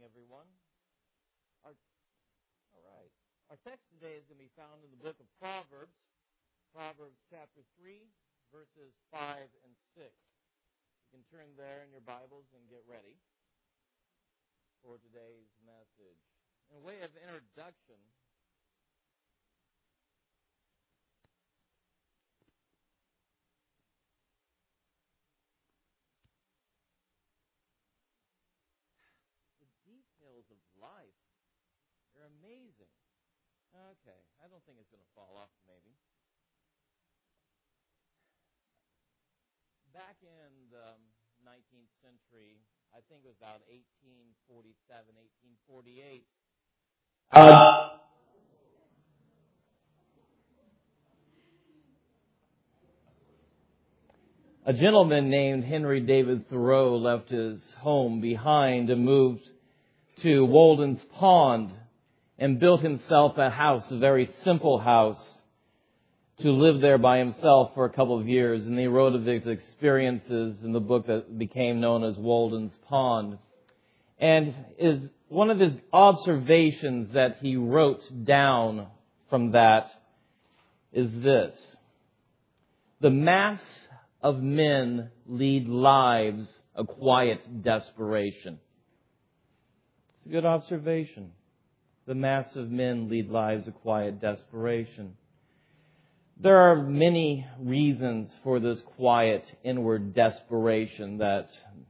everyone. Our text today is going to be found in the book of Proverbs, Proverbs chapter 3, verses 5 and 6. You can turn there in your Bibles and get ready for today's message. In a way of introduction, the details of life are amazing. Okay, I don't think it's going to fall off, maybe. Back in the 19th century, I think it was about 1847, 1848, a gentleman named Henry David Thoreau left his home behind and moved to Walden's Pond and built himself a house, a very simple house, to live there by himself for a couple of years. And he wrote of his experiences in the book that became known as Walden's Pond. And one of his observations that he wrote down from that is this: the mass of men lead lives of quiet desperation. It's a good observation. The mass of men lead lives of quiet desperation. There are many reasons for this quiet inward desperation that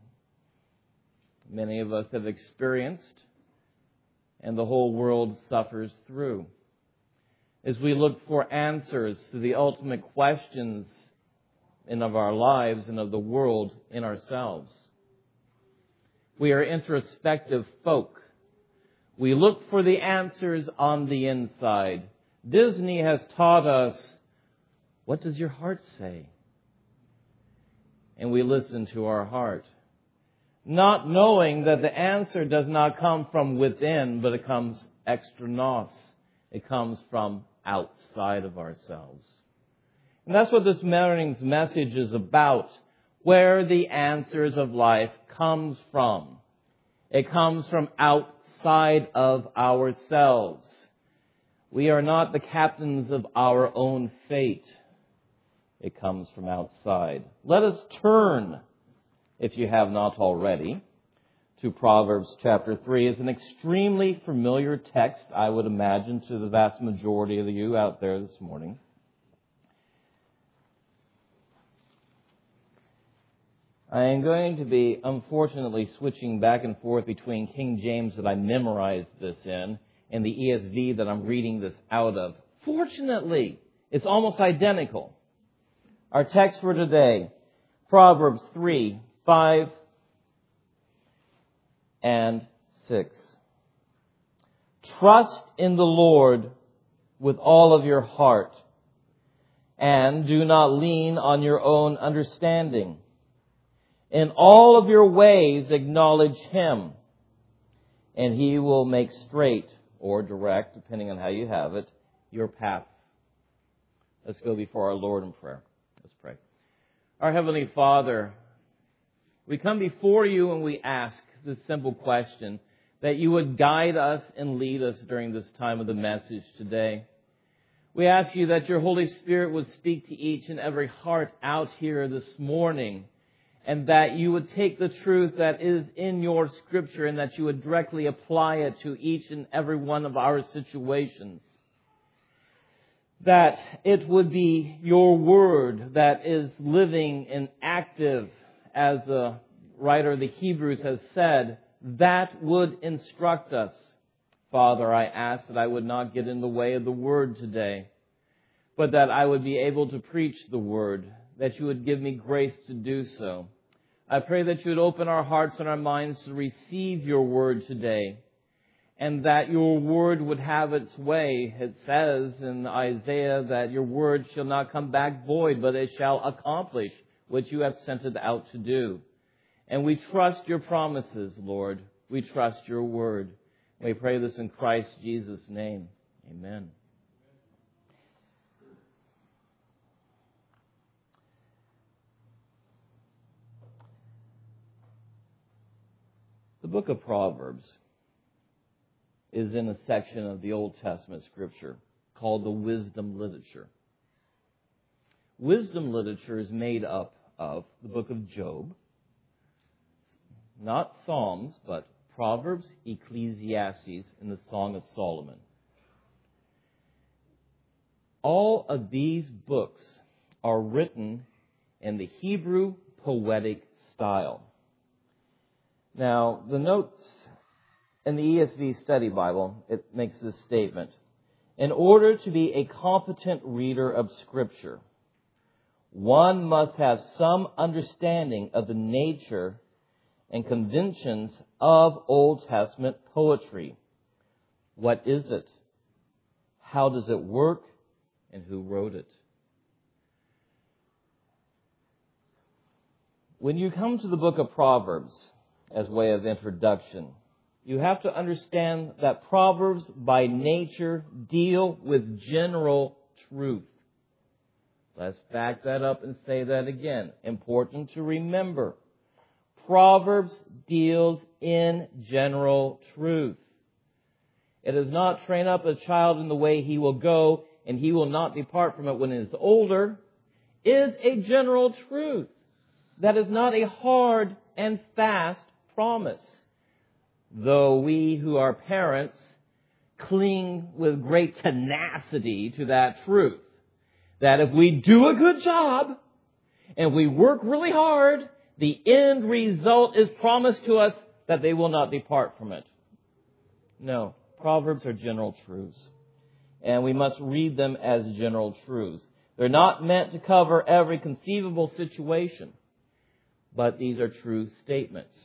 many of us have experienced and the whole world suffers through. As we look for answers to the ultimate questions of our lives and of the world in ourselves. We are introspective folk. We look for the answers on the inside. Disney has taught us, what does your heart say? And we listen to our heart, not knowing that the answer does not come from within, but it comes extranos. It comes from outside of ourselves. And that's what this morning's message is about, where the answers of life comes from. It comes from outside of ourselves. We are not the captains of our own fate. It comes from outside. Let us turn, if you have not already, to Proverbs chapter 3. It's an extremely familiar text, I would imagine, to the vast majority of you out there this morning. I am going to be, unfortunately, switching back and forth between King James that I memorized this in and the ESV that I'm reading this out of. Fortunately, it's almost identical. Our text for today, Proverbs 3, 5 and 6. Trust in the Lord with all of your heart, and do not lean on your own understanding. In all of your ways acknowledge Him, and He will make straight or direct, depending on how you have it, your paths. Let's go before our Lord in prayer. Let's pray. Our Heavenly Father, we come before You and we ask this simple question, that You would guide us and lead us during this time of the message today. We ask You that Your Holy Spirit would speak to each and every heart out here this morning, and that You would take the truth that is in Your Scripture and that You would directly apply it to each and every one of our situations. That it would be Your Word that is living and active, as the writer of the Hebrews has said, that would instruct us. Father, I ask that I would not get in the way of the Word today, but that I would be able to preach the Word, that You would give me grace to do so. I pray that You would open our hearts and our minds to receive Your Word today, and that Your Word would have its way. It says in Isaiah that Your Word shall not come back void, but it shall accomplish what You have sent it out to do. And we trust Your promises, Lord. We trust Your Word. We pray this in Christ Jesus' name. Amen. The book of Proverbs is in a section of the Old Testament Scripture called the wisdom literature. Wisdom literature is made up of the book of Job, not Psalms, but Proverbs, Ecclesiastes, and the Song of Solomon. All of these books are written in the Hebrew poetic style. Now, the notes in the ESV Study Bible, it makes this statement. In order to be a competent reader of Scripture, one must have some understanding of the nature and conventions of Old Testament poetry. What is it? How does it work? And who wrote it? When you come to the book of Proverbs as way of introduction, you have to understand that Proverbs by nature deal with general truth. Let's back that up and say that again. Important to remember. Proverbs deals in general truth. It does not train up a child in the way he will go, and he will not depart from it when he is older. It is a general truth. That is not a hard and fast promise. Though we who are parents cling with great tenacity to that truth. That if we do a good job and we work really hard, the end result is promised to us that they will not depart from it. No, Proverbs are general truths. And we must read them as general truths. They're not meant to cover every conceivable situation. But these are true statements.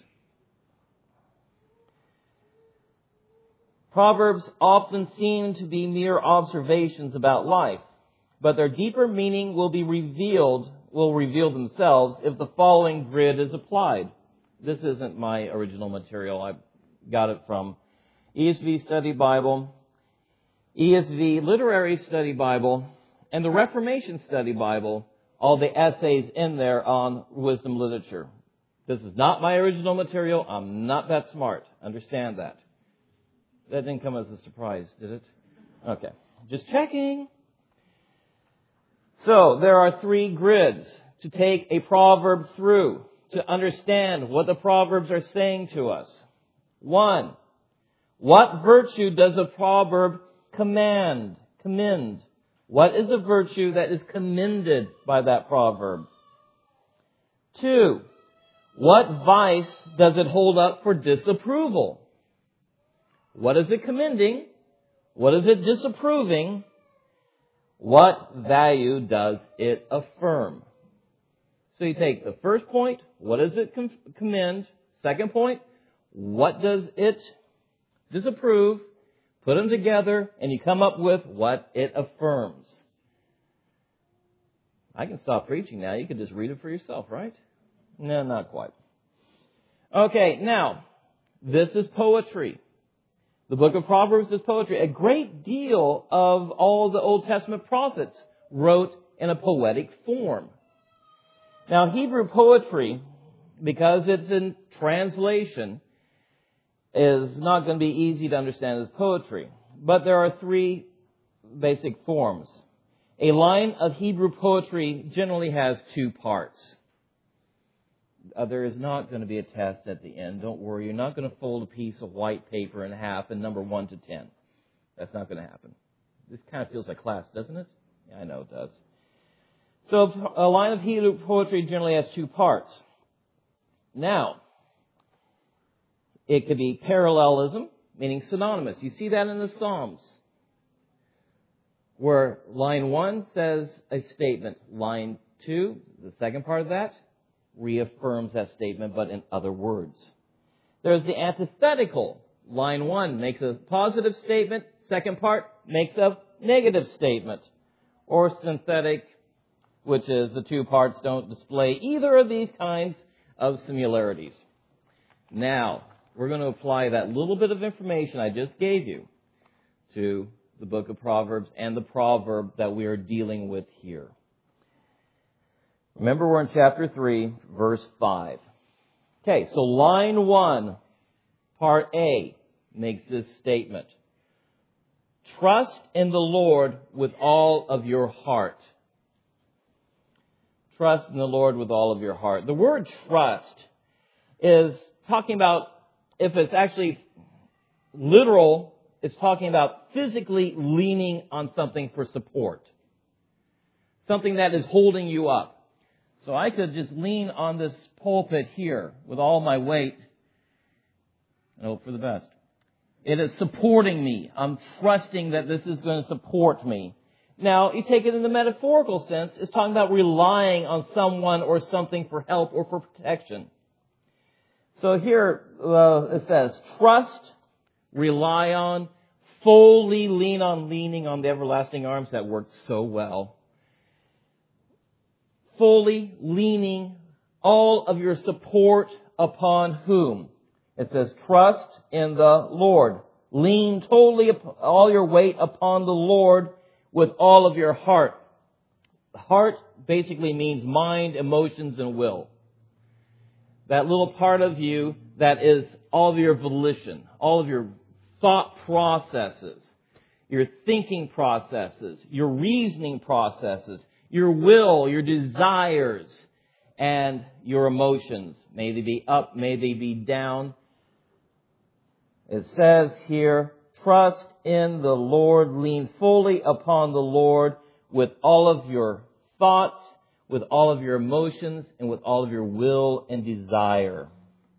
Proverbs often seem to be mere observations about life, but their deeper meaning will reveal themselves if the following grid is applied. This isn't my original material. I got it from ESV Study Bible, ESV Literary Study Bible, and the Reformation Study Bible, all the essays in there on wisdom literature. This is not my original material. I'm not that smart. Understand that. That didn't come as a surprise, did it? Okay. Just checking. So, there are 3 grids to take a proverb through to understand what the Proverbs are saying to us. 1. What virtue does a proverb commend? What is the virtue that is commended by that proverb? 2. What vice does it hold up for disapproval? What is it commending? What is it disapproving? What value does it affirm? So you take the first point, what does it commend? Second point, what does it disapprove? Put them together and you come up with what it affirms. I can stop preaching now. You can just read it for yourself, right? No, not quite. Okay, now, this is poetry. The book of Proverbs is poetry. A great deal of all the Old Testament prophets wrote in a poetic form. Now, Hebrew poetry, because it's in translation, is not going to be easy to understand as poetry. But there are 3 basic forms. A line of Hebrew poetry generally has 2 parts. There is not going to be a test at the end. Don't worry. You're not going to fold a piece of white paper in half and number 1 to 10. That's not going to happen. This kind of feels like class, doesn't it? Yeah, I know it does. So a line of Hebrew poetry generally has 2 parts. Now, it could be parallelism, meaning synonymous. You see that in the Psalms, where line 1 says a statement. Line 2, the second part of that, reaffirms that statement, but in other words. There's the antithetical. Line 1 makes a positive statement. Second part makes a negative statement. Or synthetic, which is the 2 parts don't display either of these kinds of similarities. Now, we're going to apply that little bit of information I just gave you to the book of Proverbs and the proverb that we are dealing with here. Remember, we're in chapter 3, verse 5. Okay, so line 1, part A, makes this statement. Trust in the Lord with all of your heart. Trust in the Lord with all of your heart. The word trust is talking about, if it's actually literal, it's talking about physically leaning on something for support. Something that is holding you up. So I could just lean on this pulpit here with all my weight and hope for the best. It is supporting me. I'm trusting that this is going to support me. Now, you take it in the metaphorical sense, it's talking about relying on someone or something for help or for protection. So here it says, trust, rely on, fully lean on, leaning on the everlasting arms. That worked so well. Fully leaning all of your support upon whom? It says, trust in the Lord. Lean totally all your weight upon the Lord with all of your heart. Heart basically means mind, emotions, and will. That little part of you that is all of your volition, all of your thought processes, your thinking processes, your reasoning processes, your will, your desires, and your emotions. May they be up, may they be down. It says here, trust in the Lord, lean fully upon the Lord with all of your thoughts, with all of your emotions, and with all of your will and desire.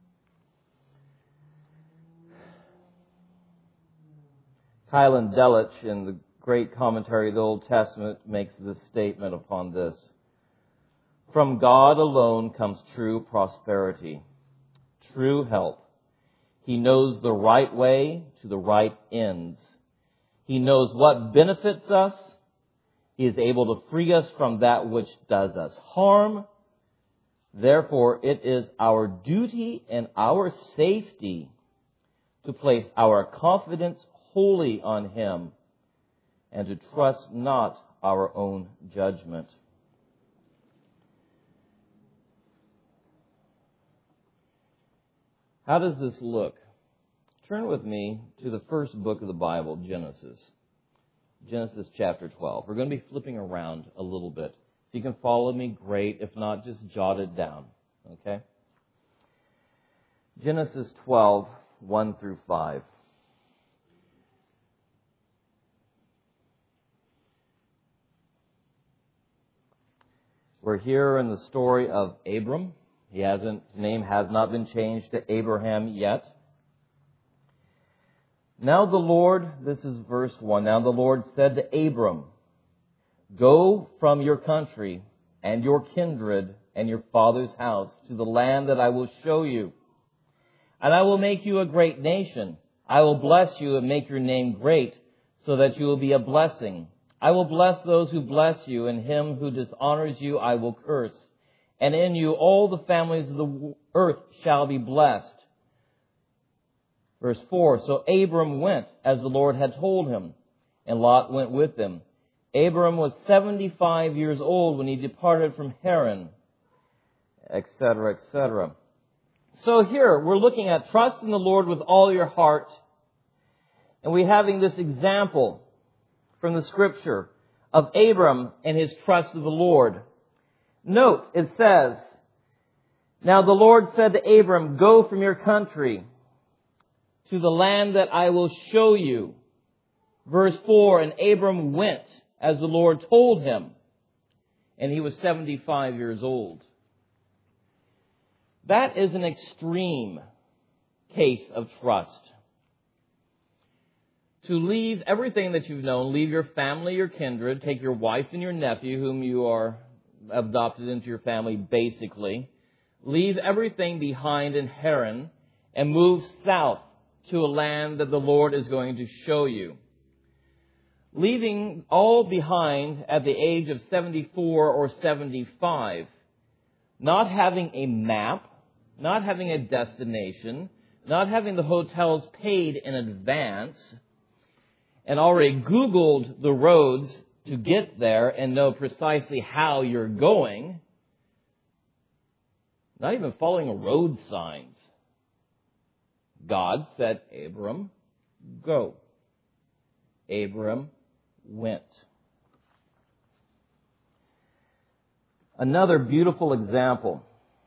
Kylan Delich, in the great commentary of the Old Testament, makes this statement upon this. From God alone comes true prosperity, true help. He knows the right way to the right ends. He knows what benefits us. He is able to free us from that which does us harm. Therefore, it is our duty and our safety to place our confidence wholly on Him and to trust not our own judgment. How does this look? Turn with me to the first book of the Bible, Genesis. Genesis chapter 12. We're going to be flipping around a little bit. If you can follow me, great. If not, just jot it down. Okay? Genesis 12, 1 through 5. We're here in the story of Abram. His name has not been changed to Abraham yet. Now the Lord, this is verse 1, now the Lord said to Abram, go from your country and your kindred and your father's house to the land that I will show you. And I will make you a great nation. I will bless you and make your name great so that you will be a blessing. I will bless those who bless you, and him who dishonors you I will curse. And in you all the families of the earth shall be blessed. Verse 4, so Abram went as the Lord had told him, and Lot went with him. Abram was 75 years old when he departed from Haran, etc., etc. So here, we're looking at trust in the Lord with all your heart. And we're having this example from the Scripture of Abram and his trust of the Lord. Note, it says, now the Lord said to Abram, go from your country to the land that I will show you. Verse 4, and Abram went as the Lord told him, and he was 75 years old. That is an extreme case of trust. To leave everything that you've known, leave your family, your kindred, take your wife and your nephew, whom you are adopted into your family basically, leave everything behind in Haran and move south to a land that the Lord is going to show you. Leaving all behind at the age of 74 or 75, not having a map, not having a destination, not having the hotels paid in advance, and already Googled the roads to get there and know precisely how you're going, not even following road signs. God said, Abram, go. Abram went. Another beautiful example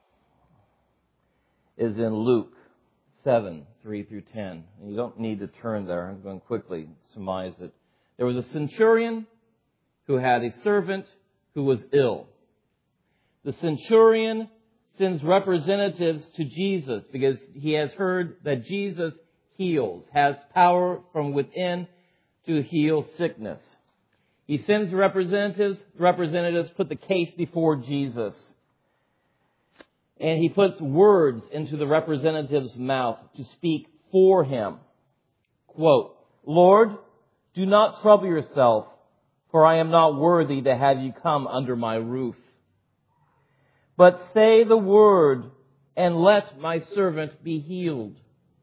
is in Luke 7, 3 through 10. And you don't need to turn there. I'm going to quickly surmise it. There was a centurion who had a servant who was ill. The centurion sends representatives to Jesus because he has heard that Jesus heals, has power from within to heal sickness. He sends representatives. The representatives put the case before Jesus. And he puts words into the representative's mouth to speak for him. Quote, "Lord, do not trouble yourself, for I am not worthy to have you come under my roof. But say the word, and let my servant be healed."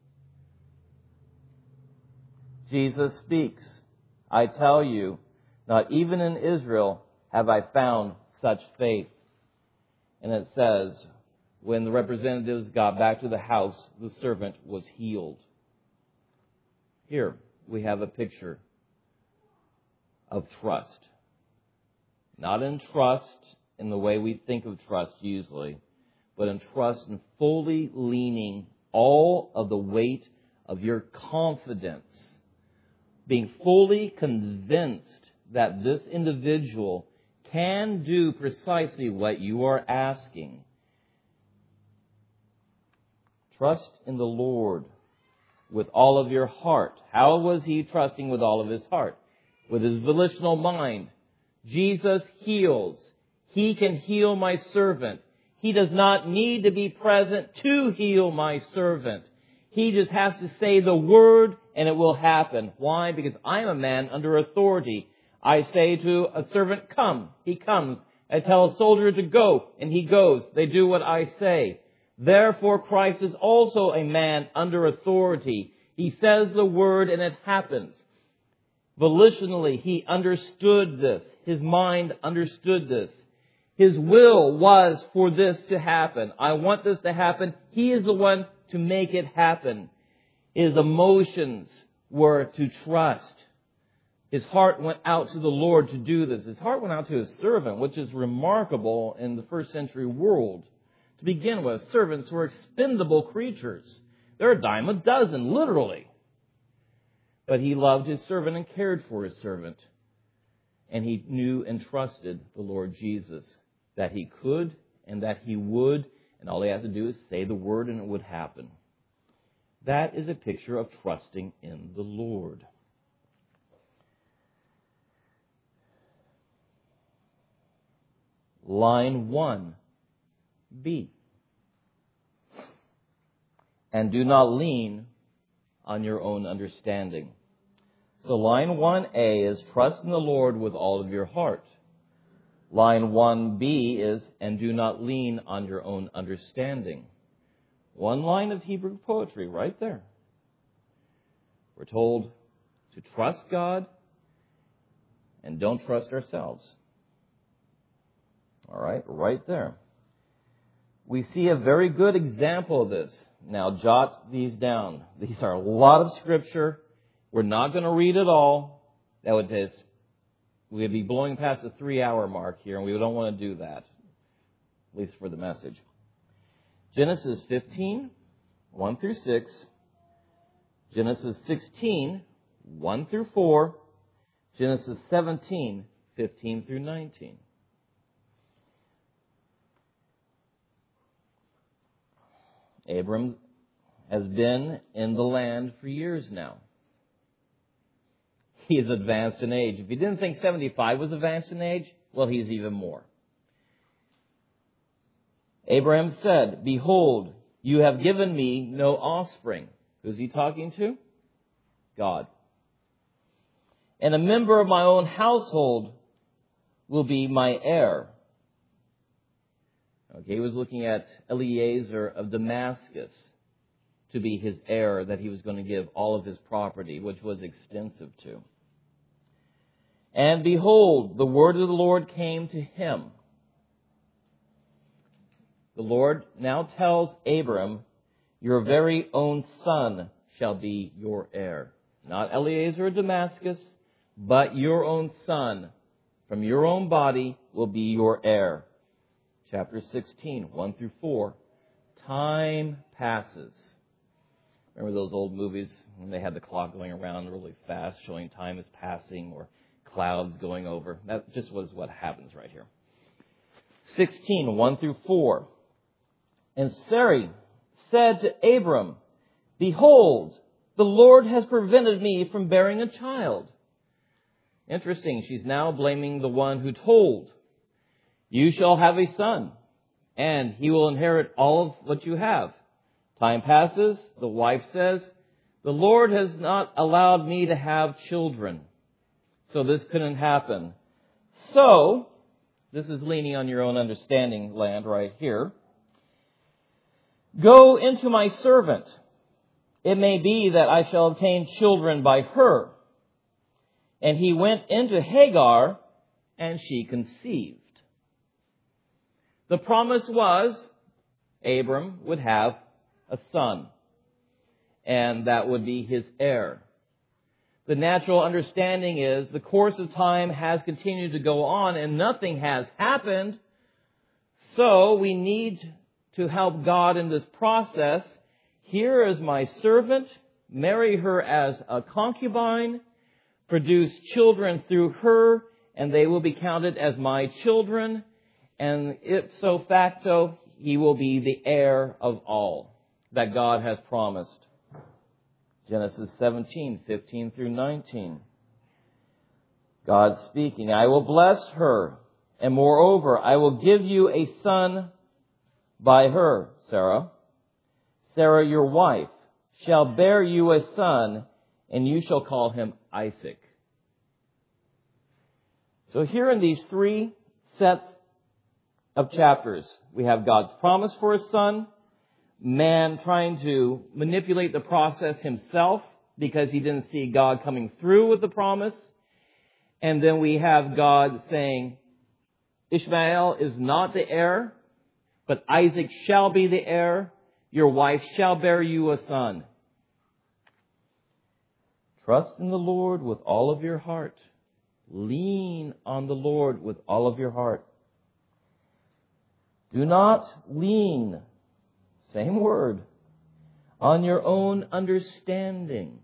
Jesus speaks, "I tell you, not even in Israel have I found such faith." And it says, when the representatives got back to the house, the servant was healed. Here we have a picture of trust. Not in trust in the way we think of trust usually, but in trust in fully leaning all of the weight of your confidence, being fully convinced that this individual can do precisely what you are asking. Trust in the Lord with all of your heart. How was he trusting with all of his heart? With his volitional mind. Jesus heals. He can heal my servant. He does not need to be present to heal my servant. He just has to say the word and it will happen. Why? Because I am a man under authority. I say to a servant, "Come," he comes. I tell a soldier to go, and he goes. They do what I say. Therefore, Christ is also a man under authority. He says the word and it happens. Volitionally, he understood this. His mind understood this. His will was for this to happen. I want this to happen. He is the one to make it happen. His emotions were to trust. His heart went out to the Lord to do this. His heart went out to his servant, which is remarkable in the first century world. To begin with, servants were expendable creatures. They're a dime a dozen, literally. But he loved his servant and cared for his servant. And he knew and trusted the Lord Jesus, that he could and that he would, and all he had to do is say the word and it would happen. That is a picture of trusting in the Lord. Line 1B. And do not lean on your own understanding. So line 1A is trust in the Lord with all of your heart. Line 1B is, and do not lean on your own understanding. One line of Hebrew poetry right there. We're told to trust God and don't trust ourselves. All right there. We see a very good example of this. Now jot these down. These are a lot of scripture. We're not going to read it all. That would just, we'd be blowing past the 3-hour mark here, and we don't want to do that, at least for the message. Genesis 15, 1 through 6. Genesis 16, 1 through 4. Genesis 17, 15 through 19. Abram has been in the land for years now. He is advanced in age. If you didn't think 75 was advanced in age, well, he's even more. Abraham said, "Behold, you have given me no offspring." Who's he talking to? God. "And a member of my own household will be my heir." Okay, he was looking at Eliezer of Damascus to be his heir that he was going to give all of his property, which was extensive to. "And behold, the word of the Lord came to him." The Lord now tells Abram, "Your very own son shall be your heir." Not Eliezer of Damascus, but your own son from your own body will be your heir. Chapter 16, 1 through 4. Time passes. Remember those old movies when they had the clock going around really fast, showing time is passing or clouds going over? That just was what happens right here. 16, 1 through 4. And Sarai said to Abram, Behold, the Lord has prevented me from bearing a child. Interesting, she's now blaming the one who told. You shall have a son, and he will inherit all of what you have. Time passes, the wife says, the Lord has not allowed me to have children, so this couldn't happen. So, this is leaning on your own understanding land right here. Go into my servant. It may be that I shall obtain children by her. And he went into Hagar, and she conceived. The promise was Abram would have a son, and that would be his heir. The natural understanding is the course of time has continued to go on, and nothing has happened. So we need to help God in this process. Here is my servant. Marry her as a concubine. Produce children through her, and they will be counted as my children. And ipso facto, he will be the heir of all that God has promised. Genesis 17, 15 through 19. God speaking, I will bless her, and moreover, I will give you a son by her, Sarah. Sarah, your wife, shall bear you a son, and you shall call him Isaac. So here in these three sets of chapters, we have God's promise for his son, man trying to manipulate the process himself because he didn't see God coming through with the promise, and then we have God saying, Ishmael is not the heir, but Isaac shall be the heir. Your wife shall bear you a son. Trust in the Lord with all of your heart. Lean on the Lord with all of your heart. Do not lean, same word, on your own understanding.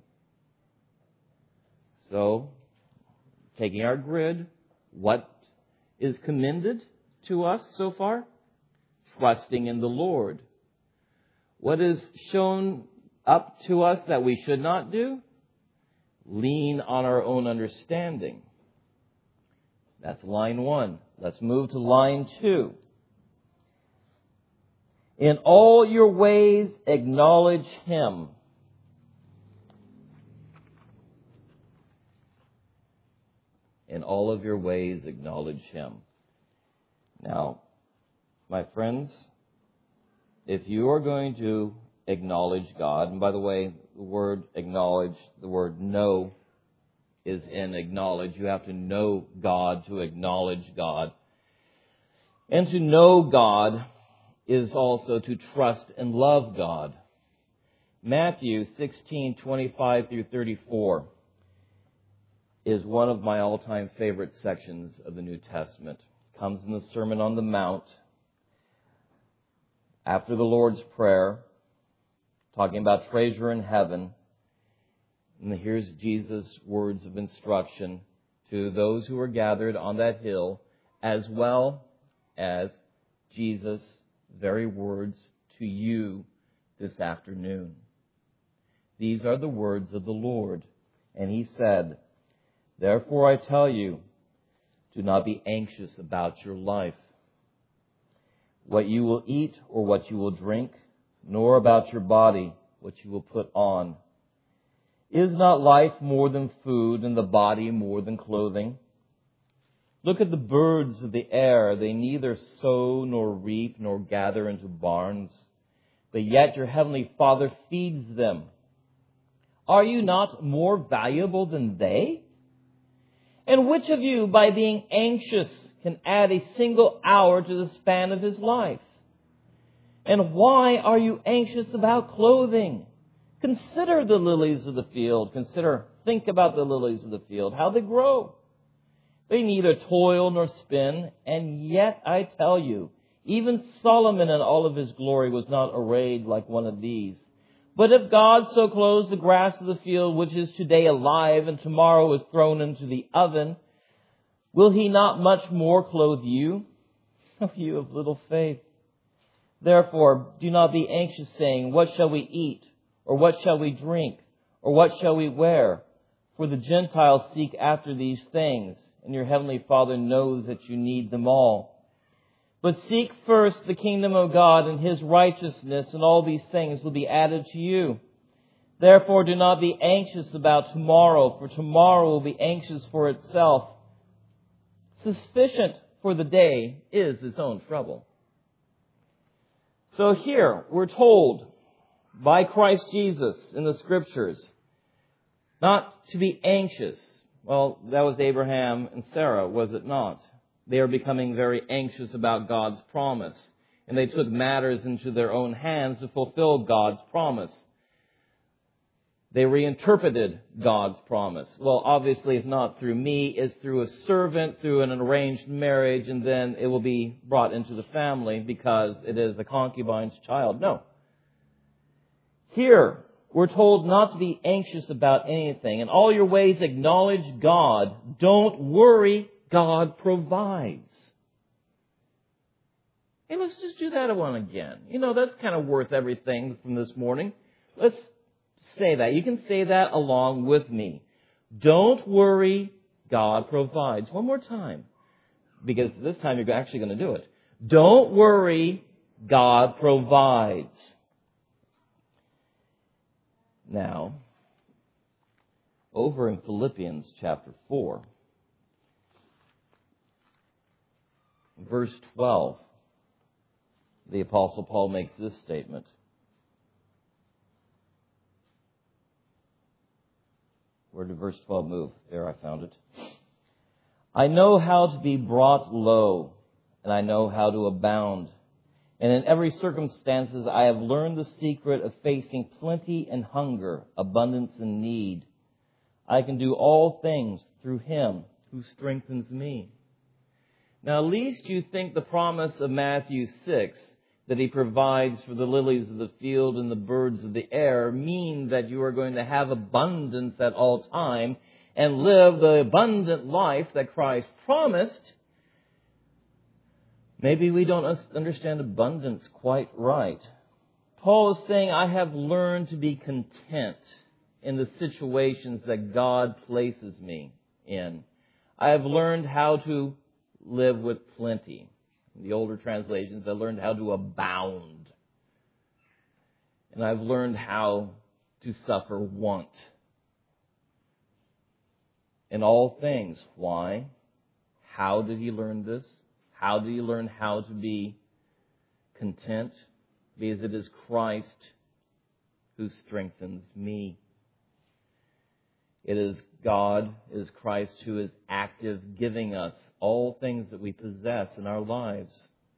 So, taking our grid, what is commended to us so far? Trusting in the Lord. What is shown up to us that we should not do? Lean on our own understanding. That's line 1. Let's move to line 2. In all your ways, acknowledge him. In all of your ways, acknowledge him. Now, my friends, if you are going to acknowledge God, and by the way, the word acknowledge, the word know is in acknowledge. You have to know God to acknowledge God. And to know God is also to trust and love God. Matthew 16:25 through 34 is one of my all-time favorite sections of the New Testament. It comes in the Sermon on the Mount. After the Lord's Prayer, talking about treasure in heaven. And here's Jesus' words of instruction to those who are gathered on that hill, as well as Jesus' very words to you this afternoon. These are the words of the Lord. And he said, Therefore I tell you, do not be anxious about your life, what you will eat or what you will drink, nor about your body, what you will put on. Is not life more than food, and the body more than clothing? Look at the birds of the air. They neither sow nor reap nor gather into barns, but yet your heavenly Father feeds them. Are you not more valuable than they? And which of you, by being anxious, can add a single hour to the span of his life? And why are you anxious about clothing? Consider the lilies of the field. Consider Think about the lilies of the field, how they grow. They neither toil nor spin, and yet I tell you, even Solomon in all of his glory was not arrayed like one of these. But if God so clothes the grass of the field, which is today alive and tomorrow is thrown into the oven, will He not much more clothe you, O you of little faith? Therefore, do not be anxious, saying, what shall we eat? Or what shall we drink? Or what shall we wear? For the Gentiles seek after these things, and your heavenly Father knows that you need them all. But seek first the kingdom of God and His righteousness, and all these things will be added to you. Therefore, do not be anxious about tomorrow, for tomorrow will be anxious for itself. Sufficient for the day is its own trouble. So here, we're told by Christ Jesus in the Scriptures not to be anxious. Well, that was Abraham and Sarah, was it not? They are becoming very anxious about God's promise. And they took matters into their own hands to fulfill God's promise. They reinterpreted God's promise. Well, obviously it's not through me, it's through a servant, through an arranged marriage, and then it will be brought into the family because it is a concubine's child. No. Here, we're told not to be anxious about anything. In all your ways, acknowledge God. Don't worry, God provides. Hey, let's just do that one again. You know, that's kind of worth everything from this morning. Let's say that. You can say that along with me. Don't worry, God provides. One more time, because this time you're actually going to do it. Don't worry, God provides. Now, over in Philippians chapter 4, verse 12, the Apostle Paul makes this statement. Where did verse 12 move? There, I found it. I know how to be brought low, and I know how to abound. And in every circumstances I have learned the secret of facing plenty and hunger, abundance and need. I can do all things through Him who strengthens me. Now, at least you think the promise of Matthew 6, that He provides for the lilies of the field and the birds of the air, mean that you are going to have abundance at all time and live the abundant life that Christ promised. Maybe we don't understand abundance quite right. Paul is saying, I have learned to be content in the situations that God places me in. I have learned how to live with plenty. In the older translations, I learned how to abound. And I've learned how to suffer want. In all things. Why? How did he learn this? How did he learn how to be content? Because it is Christ who strengthens me. It is God, it is Christ who is active, giving us all things that we possess in our lives.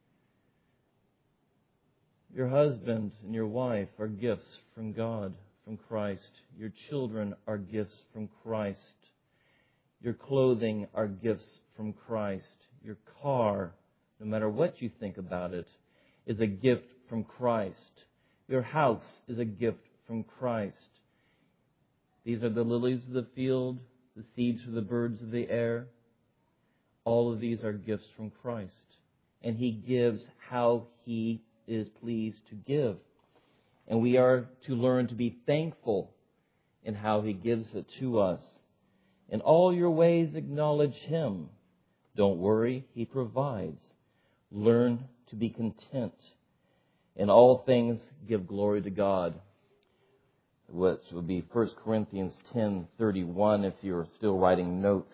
Your husband and your wife are gifts from God, from Christ. Your children are gifts from Christ. Your clothing are gifts from Christ. Your car, no matter what you think about it, is a gift from Christ. Your house is a gift from Christ. These are the lilies of the field, the seeds for the birds of the air. All of these are gifts from Christ. And He gives how He is pleased to give. And we are to learn to be thankful in how He gives it to us. In all your ways acknowledge Him. Don't worry, He provides. Learn to be content. In all things give glory to God. Which would be 1 Corinthians 10:31 if you're still writing notes.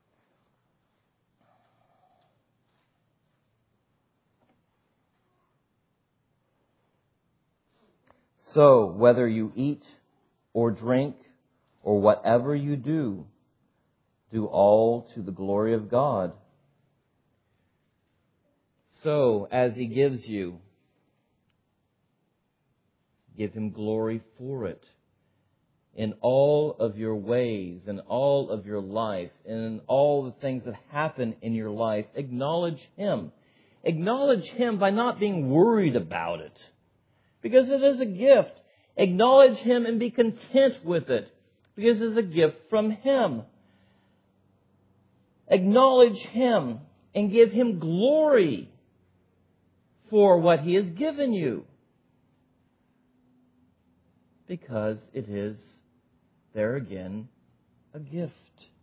So, whether you eat or drink or whatever you do, do all to the glory of God. So, as He gives you, give Him glory for it. in all of your ways, in all of your life, in all the things that happen in your life, acknowledge Him. Acknowledge Him by not being worried about it, because it is a gift. Acknowledge Him and be content with it, because it's a gift from Him. Acknowledge Him and give Him glory for what He has given you, because it is, there again, a gift.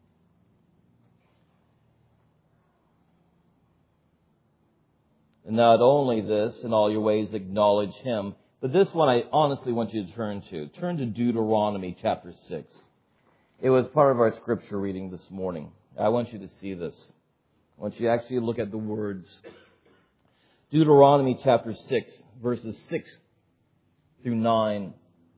And not only this, in all your ways acknowledge Him, but this one I honestly want you to turn to. Turn to Deuteronomy chapter 6. It was part of our scripture reading this morning. I want you to see this. I want you to actually look at the words. Deuteronomy chapter 6, verses 6 through 9.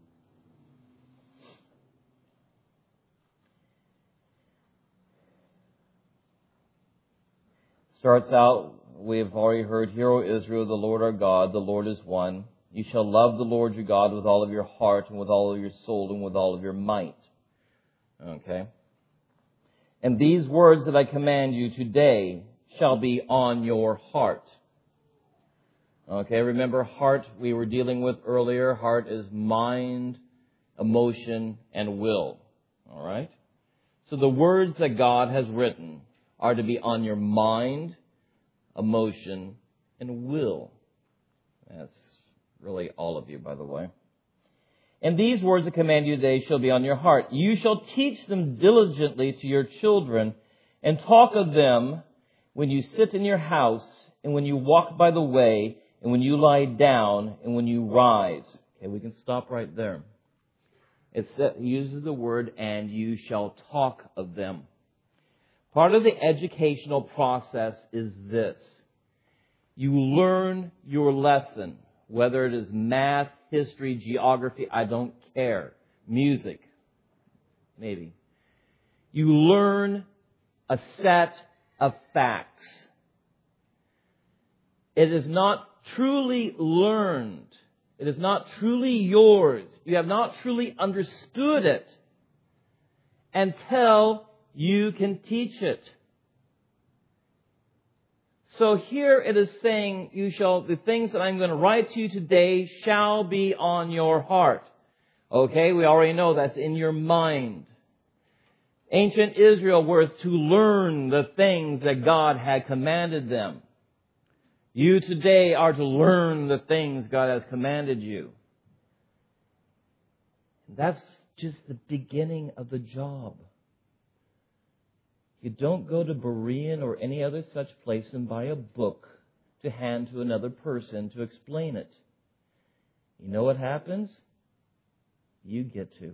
Starts out, we have already heard, Hear, O Israel, the Lord our God, the Lord is one. You shall love the Lord your God with all of your heart and with all of your soul and with all of your might. Okay? And these words that I command you today shall be on your heart. Okay, remember heart we were dealing with earlier. Heart is mind, emotion, and will. All right? So the words that God has written are to be on your mind, emotion, and will. That's really all of you, by the way. And these words I command you today shall be on your heart. You shall teach them diligently to your children, and talk of them when you sit in your house, and when you walk by the way, and when you lie down, and when you rise. Okay, we can stop right there. It uses the word, and you shall talk of them. Part of the educational process is this. You learn your lesson, whether it is math, history, geography, I don't care. Music, maybe. You learn a set of facts. It is not truly learned. It is not truly yours. You have not truly understood it until you can teach it. So here it is saying, the things that I'm going to write to you today shall be on your heart. Okay, we already know that's in your mind. Ancient Israel was to learn the things that God had commanded them. You today are to learn the things God has commanded you. That's just the beginning of the job. You don't go to Berean or any other such place and buy a book to hand to another person to explain it. You know what happens? You get to.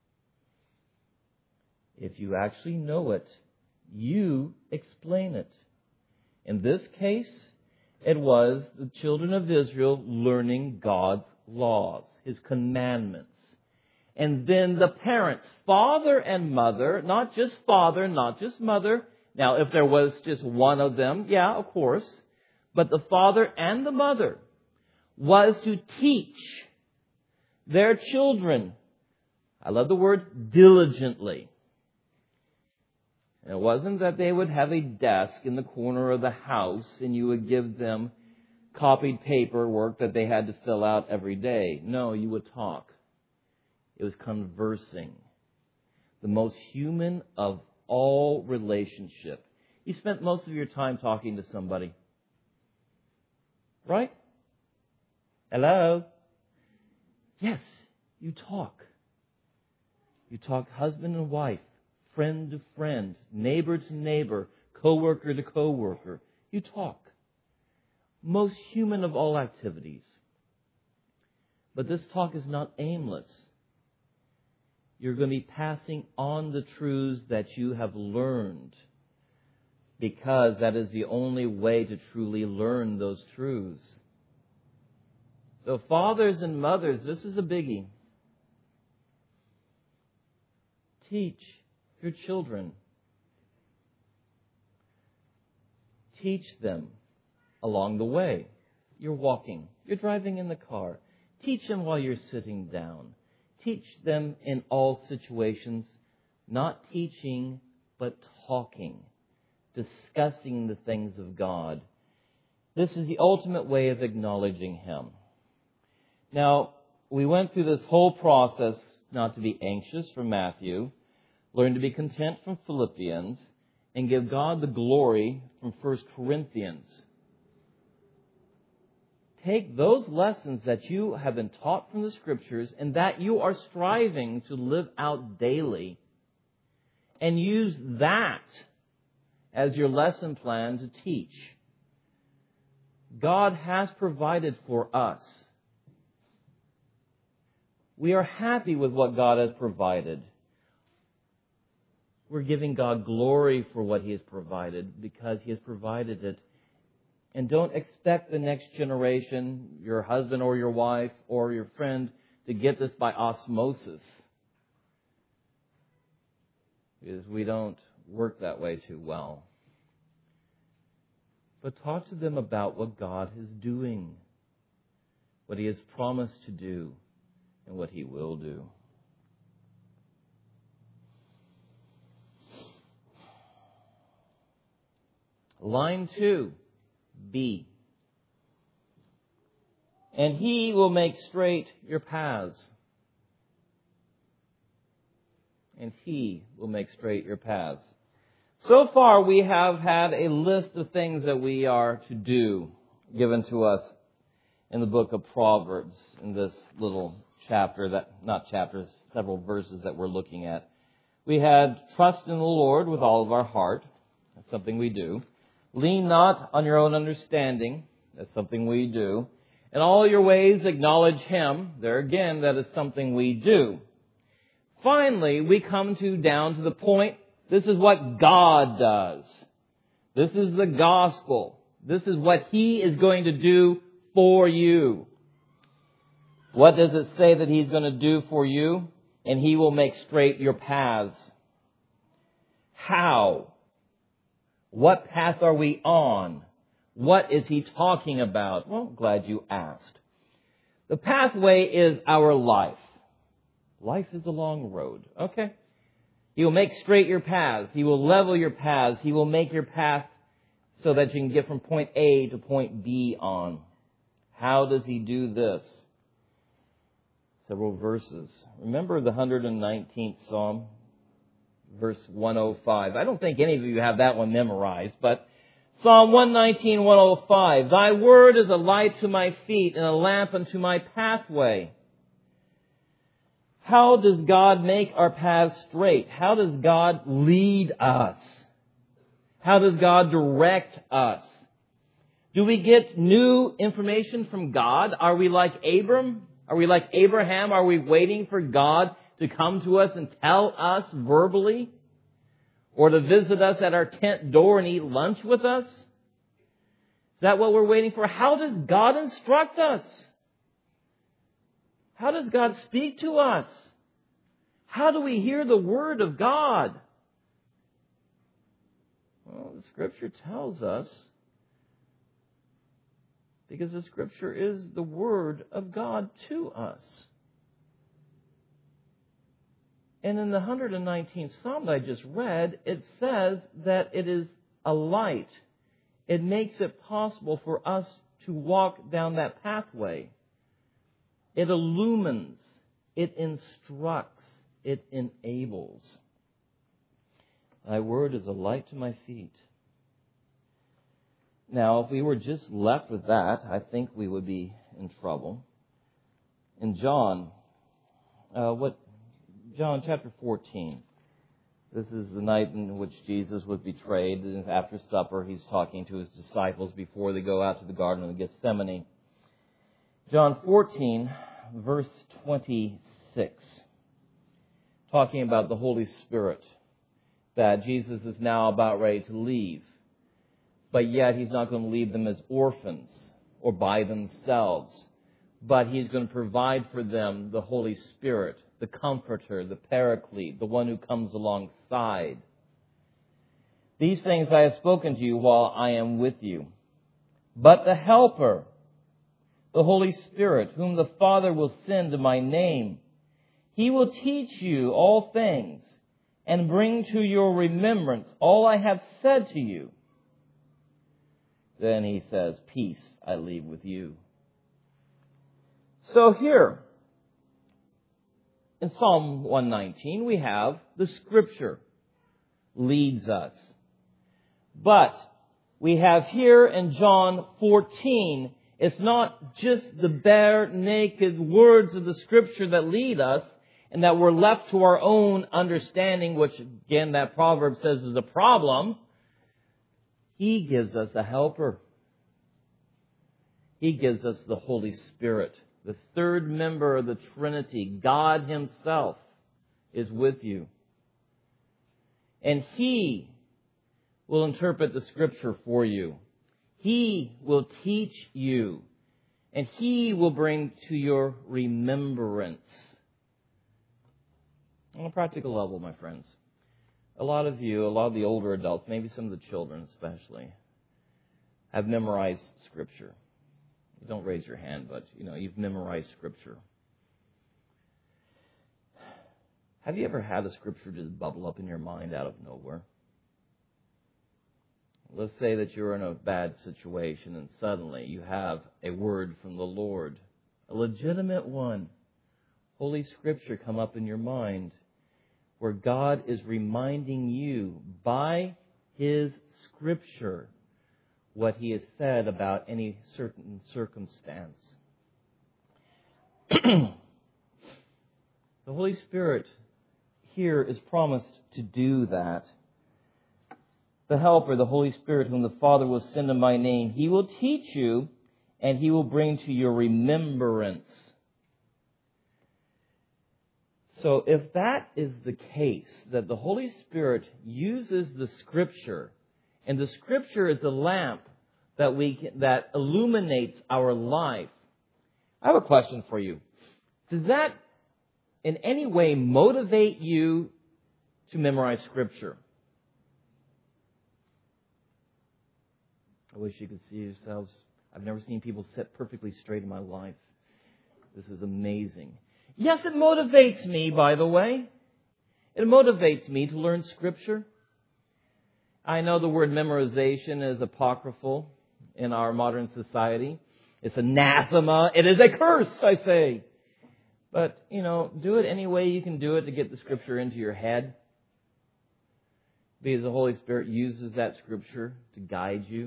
If you actually know it, you explain it. In this case, it was the children of Israel learning God's laws, His commandments. And then the parents, father and mother, not just father, not just mother. Now, if there was just one of them, yeah, of course. But the father and the mother was to teach their children, I love the word, diligently. And it wasn't that they would have a desk in the corner of the house and you would give them copied paperwork that they had to fill out every day. No, you would talk. It was conversing. The most human of all relationship. You spent most of your time talking to somebody. Right? Hello? Yes, you talk. You talk husband and wife, friend to friend, neighbor to neighbor, coworker to coworker. You talk. Most human of all activities. But this talk is not aimless. You're going to be passing on the truths that you have learned, because that is the only way to truly learn those truths. So fathers and mothers, this is a biggie. Teach your children. Teach them along the way. You're walking. You're driving in the car. Teach them while you're sitting down. Teach them in all situations, not teaching, but talking, discussing the things of God. This is the ultimate way of acknowledging Him. Now, we went through this whole process not to be anxious from Matthew, learn to be content from Philippians, and give God the glory from 1 Corinthians. Take those lessons that you have been taught from the Scriptures and that you are striving to live out daily, and use that as your lesson plan to teach. God has provided for us. We are happy with what God has provided. We're giving God glory for what He has provided because He has provided it. And don't expect the next generation, your husband or your wife or your friend, to get this by osmosis. Because we don't work that way too well. But talk to them about what God is doing, what He has promised to do, and what He will do. Line 2, B. And He will make straight your paths. And He will make straight your paths. So far, we have had a list of things that we are to do given to us in the book of Proverbs, in this little chapter, several verses that we're looking at. We had trust in the Lord with all of our heart. That's something we do. Lean not on your own understanding. That's something we do. In all your ways acknowledge Him. There again, that is something we do. Finally, we come down to the point, this is what God does. This is the gospel. This is what He is going to do for you. What does it say that He's going to do for you? And He will make straight your paths. How? What path are we on? What is He talking about? Well, glad you asked. The pathway is our life. Life is a long road. Okay? He will make straight your paths. He will level your paths. He will make your path so that you can get from point A to point B on. How does He do this? Several verses. Remember the 119th Psalm, verse 105. I don't think any of you have that one memorized, but Psalm 119, 105. Thy word is a light to my feet and a lamp unto my pathway. How does God make our paths straight? How does God lead us? How does God direct us? Do we get new information from God? Are we like Abram? Are we like Abraham? Are we waiting for God to come to us and tell us verbally? Or to visit us at our tent door and eat lunch with us? Is that what we're waiting for? How does God instruct us? How does God speak to us? How do we hear the Word of God? Well, the Scripture tells us, because the Scripture is the Word of God to us. And in the 119th Psalm that I just read, it says that it is a light. It makes it possible for us to walk down that pathway. It illumines, it instructs, it enables. Thy word is a light to my feet. Now, if we were just left with that, I think we would be in trouble. In John chapter 14. This is the night in which Jesus was betrayed. And after supper, He's talking to His disciples before they go out to the Garden of Gethsemane. John 14, verse 26, talking about the Holy Spirit, that Jesus is now about ready to leave. But yet He's not going to leave them as orphans or by themselves. But He's going to provide for them the Holy Spirit, the Comforter, the Paraclete, the one who comes alongside. These things I have spoken to you while I am with you. But the Helper, the Holy Spirit, whom the Father will send in my name, He will teach you all things and bring to your remembrance all I have said to you. Then he says, peace I leave with you. So here, in Psalm 119, we have the Scripture leads us. But we have here in John 14, it's not just the bare, naked words of the Scripture that lead us and that we're left to our own understanding, which, again, that proverb says is a problem. He gives us a helper. He gives us the Holy Spirit. The third member of the Trinity, God Himself, is with you. And He will interpret the Scripture for you. He will teach you. And He will bring to your remembrance. On a practical level, my friends, a lot of you, a lot of the older adults, maybe some of the children especially, have memorized Scripture. You don't raise your hand, but you've memorized Scripture. Have you ever had a Scripture just bubble up in your mind out of nowhere? Let's say that you're in a bad situation and suddenly you have a word from the Lord, a legitimate one, Holy Scripture come up in your mind, where God is reminding you by His Scripture what He has said about any certain circumstance. The Holy Spirit here is promised to do that. The Helper, the Holy Spirit, whom the Father will send in my name, He will teach you and He will bring to your remembrance. So if that is the case, that the Holy Spirit uses the Scripture, and the Scripture is the lamp that illuminates our life, I have a question for you. Does that in any way motivate you to memorize Scripture? I wish you could see yourselves. I've never seen people sit perfectly straight in my life. This is amazing. Yes, it motivates me, by the way. It motivates me to learn Scripture. I know the word memorization is apocryphal in our modern society. It's anathema. It is a curse, I say. But, do it any way you can do it to get the Scripture into your head. Because the Holy Spirit uses that Scripture to guide you.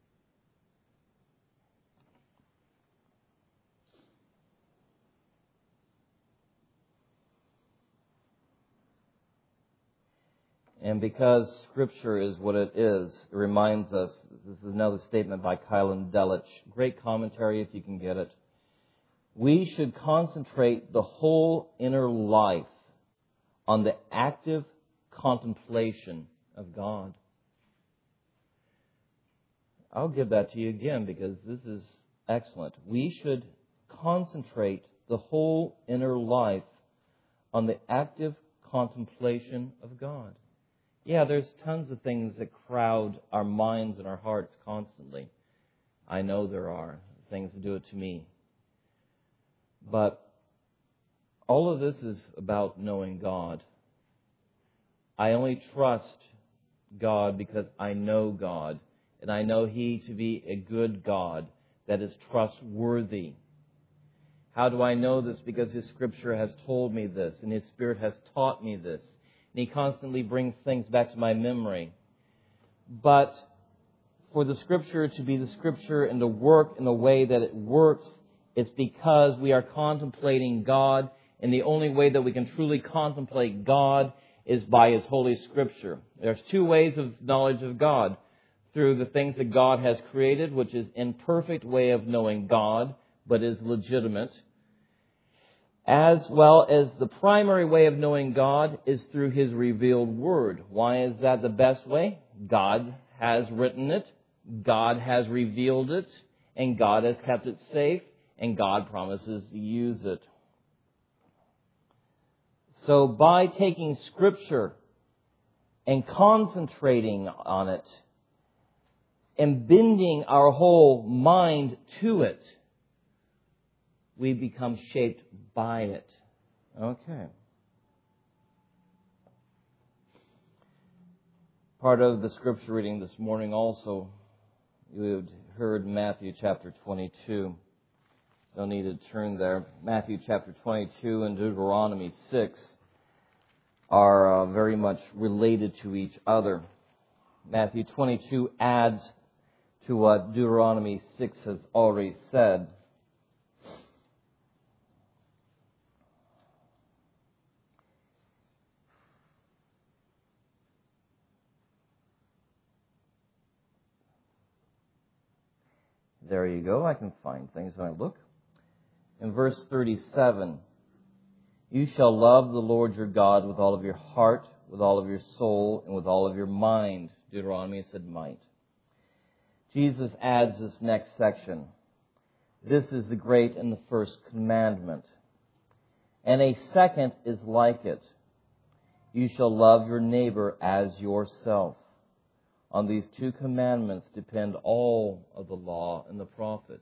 And because Scripture is what it is, it reminds us, this is another statement by Kylan Delich, great commentary if you can get it. We should concentrate the whole inner life on the active contemplation of God. I'll give that to you again because this is excellent. We should concentrate the whole inner life on the active contemplation of God. Yeah, there's tons of things that crowd our minds and our hearts constantly. I know there are things that do it to me. But all of this is about knowing God. I only trust God because I know God. And I know He to be a good God that is trustworthy. How do I know this? Because His Scripture has told me this, and His Spirit has taught me this. And He constantly brings things back to my memory. But for the Scripture to be the Scripture and to work in the way that it works, it's because we are contemplating God. And the only way that we can truly contemplate God is by His Holy Scripture. There's two ways of knowledge of God. Through the things that God has created, which is an imperfect way of knowing God, but is legitimate. As well as the primary way of knowing God is through His revealed Word. Why is that the best way? God has written it, God has revealed it, and God has kept it safe, and God promises to use it. So by taking Scripture and concentrating on it, and bending our whole mind to it, we become shaped by it. Okay. Part of the scripture reading this morning also, you had heard Matthew chapter 22. Don't need to turn there. Matthew chapter 22 and Deuteronomy 6 are very much related to each other. Matthew 22 adds to what Deuteronomy 6 has already said. There you go. I can find things when I look. In verse 37, you shall love the Lord your God with all of your heart, with all of your soul, and with all of your mind. Deuteronomy said might. Jesus adds this next section. This is the great and the first commandment. And a second is like it. You shall love your neighbor as yourself. On these two commandments depend all of the law and the prophets.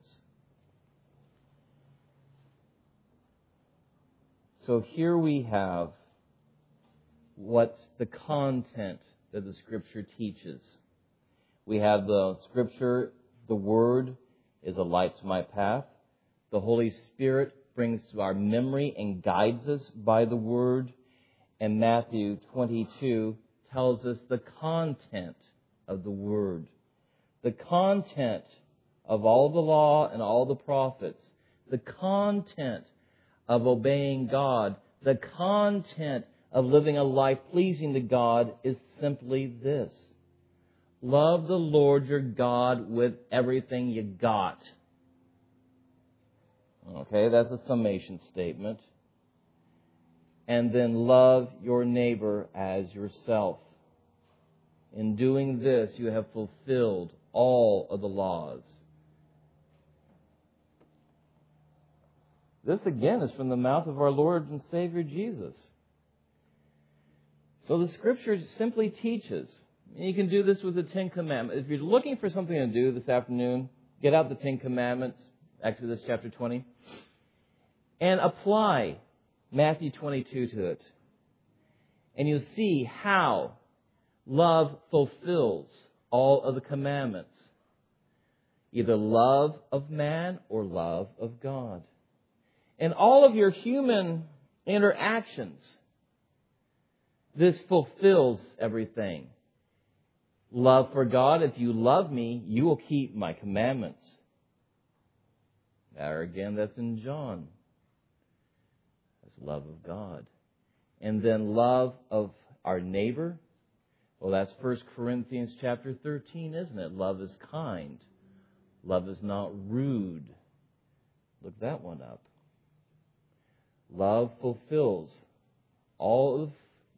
So here we have what the content that the Scripture teaches. We have the Scripture, the Word is a light to my path. The Holy Spirit brings to our memory and guides us by the Word. And Matthew 22 tells us the content of the Word. The content of all the law and all the prophets. The content of obeying God. The content of living a life pleasing to God is simply this. Love the Lord your God with everything you got. Okay, that's a summation statement. And then love your neighbor as yourself. In doing this, you have fulfilled all of the laws. This, again, is from the mouth of our Lord and Savior Jesus. So the Scripture simply teaches. And you can do this with the Ten Commandments. If you're looking for something to do this afternoon, get out the Ten Commandments, Exodus chapter 20, and apply Matthew 22 to it. And you'll see how love fulfills all of the commandments. Either love of man or love of God. In all of your human interactions, this fulfills everything. Love for God. If you love me, you will keep my commandments. There again, that's in John. That's love of God. And then love of our neighbor. Well, that's 1 Corinthians chapter 13, isn't it? Love is kind. Love is not rude. Look that one up. Love fulfills all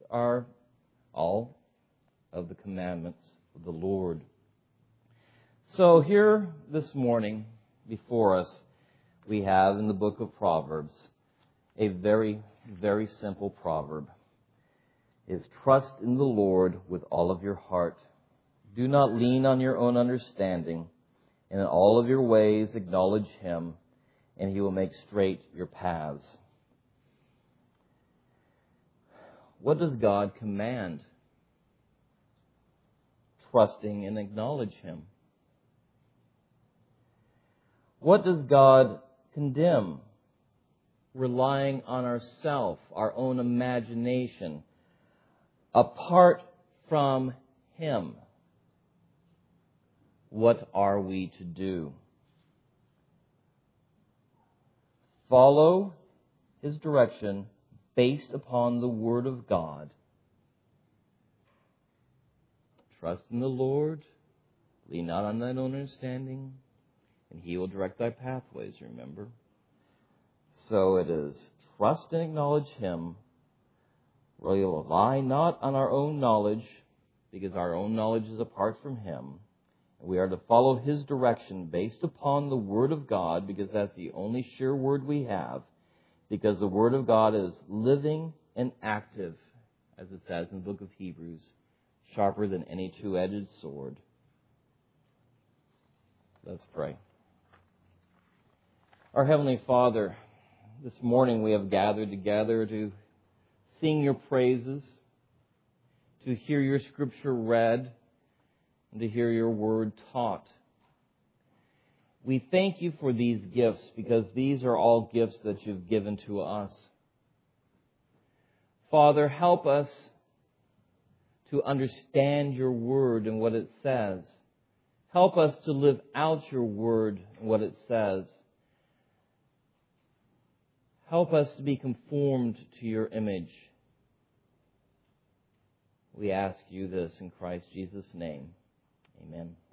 of the commandments of the Lord. So here this morning before us, we have in the book of Proverbs a very, very simple proverb. Is trust in the Lord with all of your heart. Do not lean on your own understanding. And in all of your ways acknowledge Him, and He will make straight your paths. What does God command? Trusting and acknowledge Him. What does God condemn? Relying on ourself, our own imagination, apart from Him. What are we to do? Follow His direction based upon the Word of God. Trust in the Lord. Lean not on thine own understanding. And He will direct thy pathways, remember. So it is. Trust and acknowledge Him. Rely not on our own knowledge, because our own knowledge is apart from Him. We are to follow His direction based upon the Word of God, because that's the only sure Word we have. Because the Word of God is living and active, as it says in the book of Hebrews, sharper than any two-edged sword. Let's pray. Our Heavenly Father, this morning we have gathered together to sing your praises, to hear your scripture read, and to hear your word taught. We thank you for these gifts because these are all gifts that you've given to us. Father, help us to understand your word and what it says. Help us to live out your word and what it says. Help us to be conformed to your image. We ask you this in Christ Jesus' name. Amen.